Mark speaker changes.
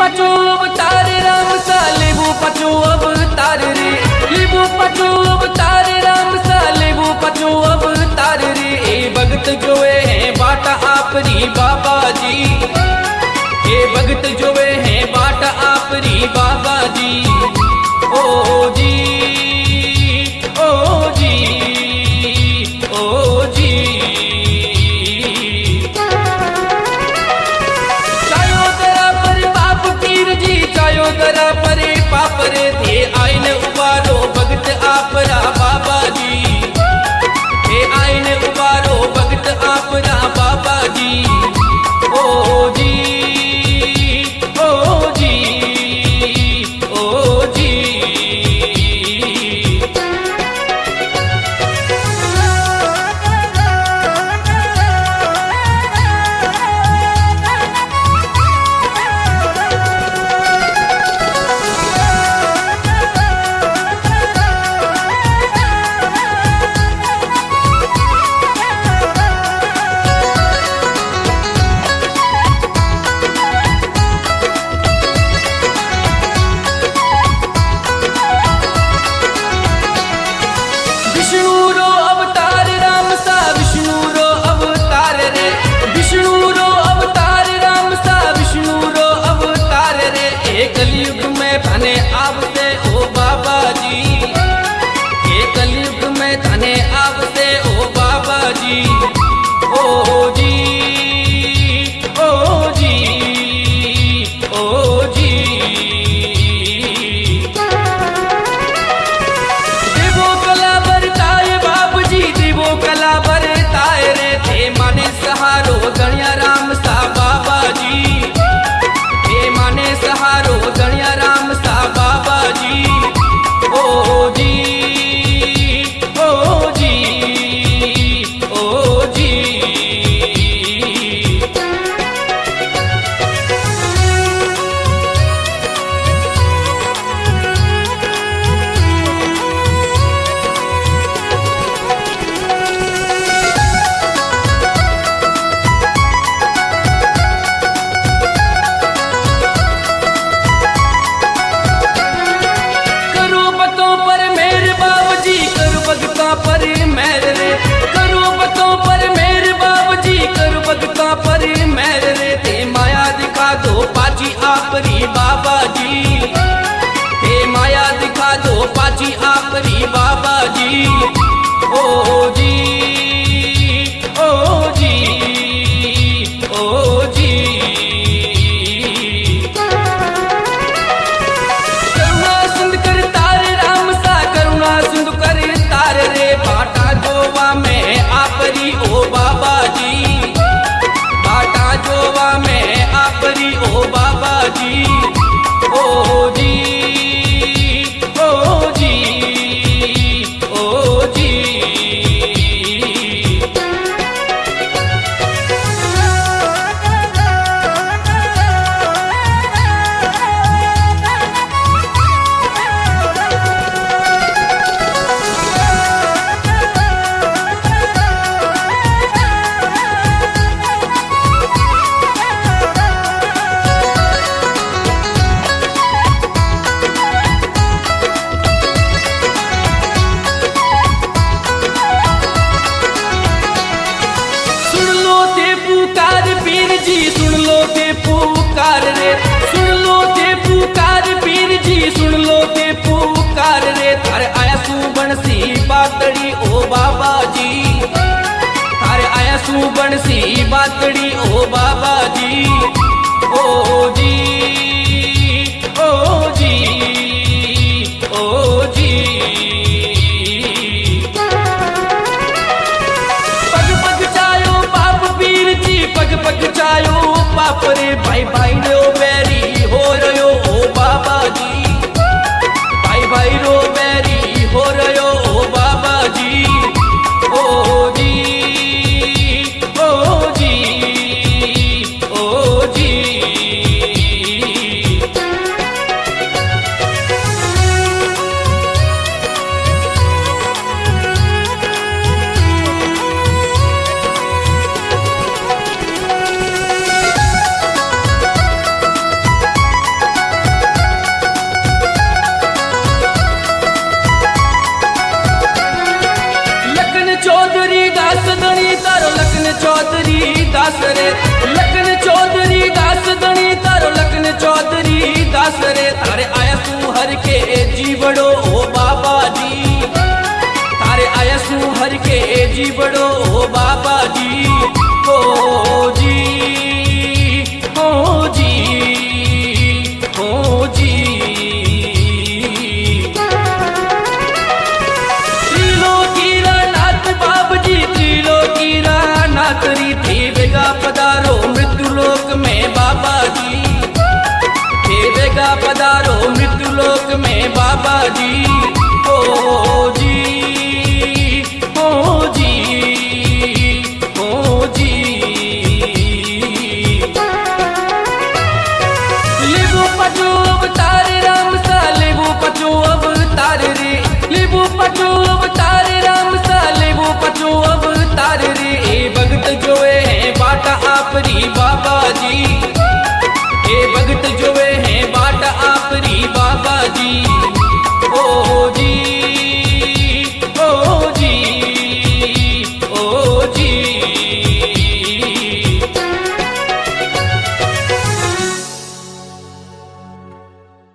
Speaker 1: पाचो अवतार राम सा लेबू पाचो अवतार रे, लेबू पाचो अवतार राम सा लेबू पाचो अवतार रे। ए भगत जोए हैं बाटा आपरी बाबा जी, ए भगत जोए हैं बाटा आपरी बाबा जी। ओ जी ओ जी ओ जी, चायो दरा पर बाप पीर जी, चायो दरा पर पाप रे थे आइन उबारो भगत आपरा बाबा जी, हे आइन उबारो भगत आपरा बाबा जी। ओ जी ओ जी ओ जी, विष्णु रो अवतार राम सा विष्णु रो अवतार रे, विष्णु रो अवतार राम सा विष्णु रो अवतार रे। एक कलयुग में थाने आवते ओ बाबा जी, एक कलयुग में थाने आवते ओ बाबा जी। ओ जी ओ जी ओ जी, देवो कला बरताए बाबू जी, देवो कला बरताए रे थे माने सहारो गणिया राम सा बाबा जी, हे माने सहारो गणिया राम सा बाबा जी। ओ जी ओ जी ओ जी, करो बतों पर मेरे बाबू जी, करो भगतों पर मेर रे, करो बतों पर मेरे बाबू जी, करो भगतों पर मेर रे। ते माया दिखा दो पाची आपरी बाबा जी, ते माया दिखा दो पाची आपरी बाबा जी। ओ जी ओ जी ओ जी, करुणा सिंध कर तार राम सा करुणा सिंध कर तार रे। बाटा जोवा में आपरी ओ बाबा जी, बाटा जोवा में आपरी ओ बाबा जी। ओ जी ओ जी ओ जी, सुन लो ते पुकार पीर जी, सुन लो ते पुकार रे, सुन लो ते पुकार पीर जी, सुन लो ते पुकार रे। थारे आया सुबनसी बातड़ी ओ बाबा जी, थारे आया सुबनसी बातड़ी ओ बाबा जी। ओ जी ओ जी ओ जी, पग पग चायो पाप पीर जी, पग पग चायो पाप रे। भाई भाई रो बैरी हो रयो ओ बाबा जी, भाई भाई रो बैरी हो रयो ओ बाबा जी। ओ जी ओ जी तारे आया तू हर के जीवड़ो ओ बाबा जी, तारे आया तू हर के जीवड़ो ओ बाबा जी। हो जी हो जी हो जी। त्रिलोकीरा नाथ बाबजी, त्रिलोकीरा नाथ री थी बेगा पधारो मृत्यु लोक में बाबा जी, थे बेगा पधारो मृत्यु लोक में बाबा जी। हो जी हो जी हो जी। लिबू पचू अवतार राम सा, लिबू पचू अवतार रे, लिबू पचू अवतार राम सा, लिबू पचू अवतार रे। ए भगत जोए हैं बाटा आपरी बाबा